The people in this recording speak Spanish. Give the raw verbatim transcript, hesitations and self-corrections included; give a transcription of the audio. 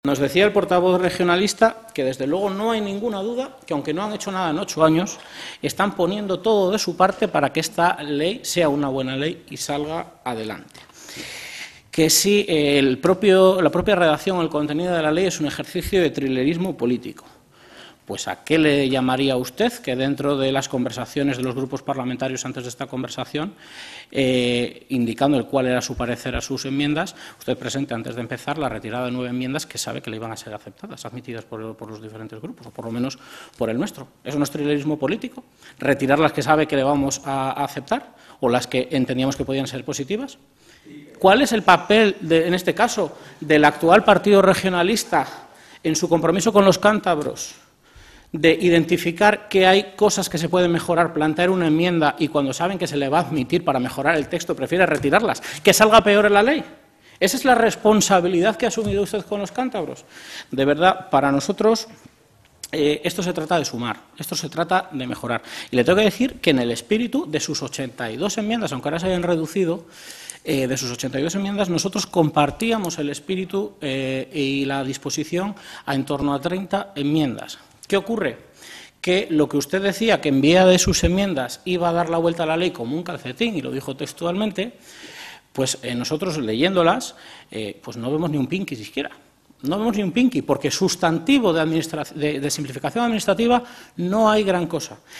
Nos decía el portavoz regionalista que desde luego no hay ninguna duda que, aunque no han hecho nada en ocho años, están poniendo todo de su parte para que esta ley sea una buena ley y salga adelante. Que si el propio, la propia redacción o el contenido de la ley es un ejercicio de trilerismo político. Pues ¿a qué le llamaría usted que dentro de las conversaciones de los grupos parlamentarios antes de esta conversación, eh, indicando el cuál era su parecer a sus enmiendas, usted presente antes de empezar la retirada de nueve enmiendas que sabe que le iban a ser aceptadas, admitidas por, por los diferentes grupos, o por lo menos por el nuestro? ¿Eso no es trilerismo político? ¿Retirar las que sabe que le vamos a, a aceptar o las que entendíamos que podían ser positivas? ¿Cuál es el papel, de, en este caso, del actual partido regionalista en su compromiso con los cántabros? De identificar que hay cosas que se pueden mejorar, plantear una enmienda y cuando saben que se le va a admitir para mejorar el texto prefiere retirarlas, que salga peor en la ley. ¿Esa es la responsabilidad que ha asumido usted con los cántabros? De verdad, para nosotros eh, esto se trata de sumar, esto se trata de mejorar. Y le tengo que decir que en el espíritu de sus ochenta y dos enmiendas, aunque ahora se hayan reducido, eh, de sus ochenta y dos enmiendas, nosotros compartíamos el espíritu eh, y la disposición a en torno a treinta enmiendas. ¿Qué ocurre? Que lo que usted decía, que en vía de sus enmiendas iba a dar la vuelta a la ley como un calcetín, y lo dijo textualmente, pues eh, nosotros leyéndolas, eh, pues no vemos ni un pinqui siquiera. No vemos ni un pinqui, porque sustantivo de, de, de simplificación administrativa no hay gran cosa.